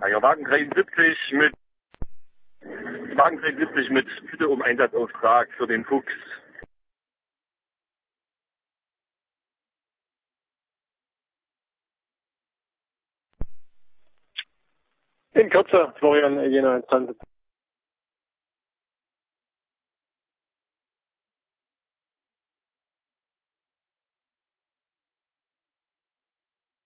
Ja, Wagen 73 mit Bitte um Einsatzauftrag für den Fuchs. In Kürze, Florian Jena,